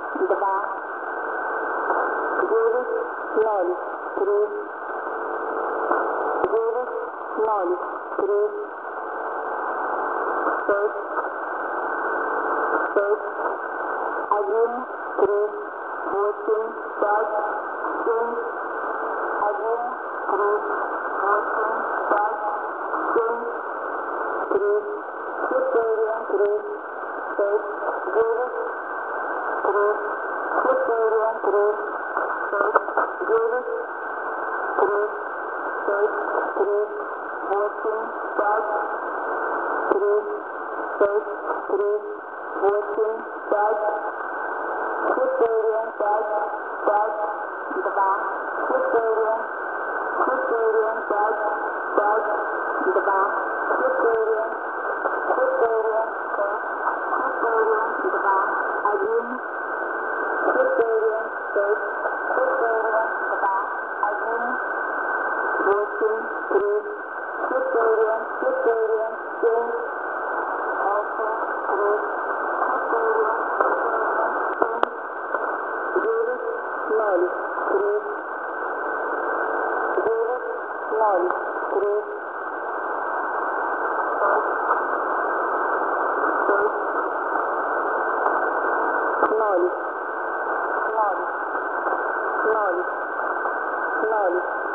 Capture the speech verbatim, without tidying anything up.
два, девять, ноль, три, девять, ноль, три, шесть, шесть, один, три, восемь, пять, семь, один, три, восемь, пять, семь, три, четыре, три, шесть, девять, три, четыре, три, шесть, девять, три, шесть, три, восемь, пять, три, шесть, три, восемь, пять, четыре, пять, пять, два, четыре, четыре, пять, пять, два, четыре, четыре, шесть, четыре, два, один, четыре, шесть, четыре, два, один, восемь, три, четыре, четыре, семь, восемь, три, четыре, семь, девять, ноль, три, девять, ноль, три, шесть, ноль, ноль, ноль, ноль.